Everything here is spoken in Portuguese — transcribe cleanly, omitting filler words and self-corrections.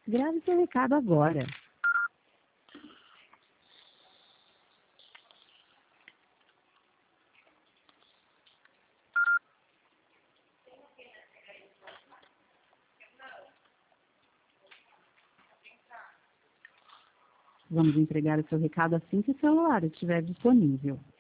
Grave seu recado agora. Vamos entregar o seu recado assim que o celular estiver disponível.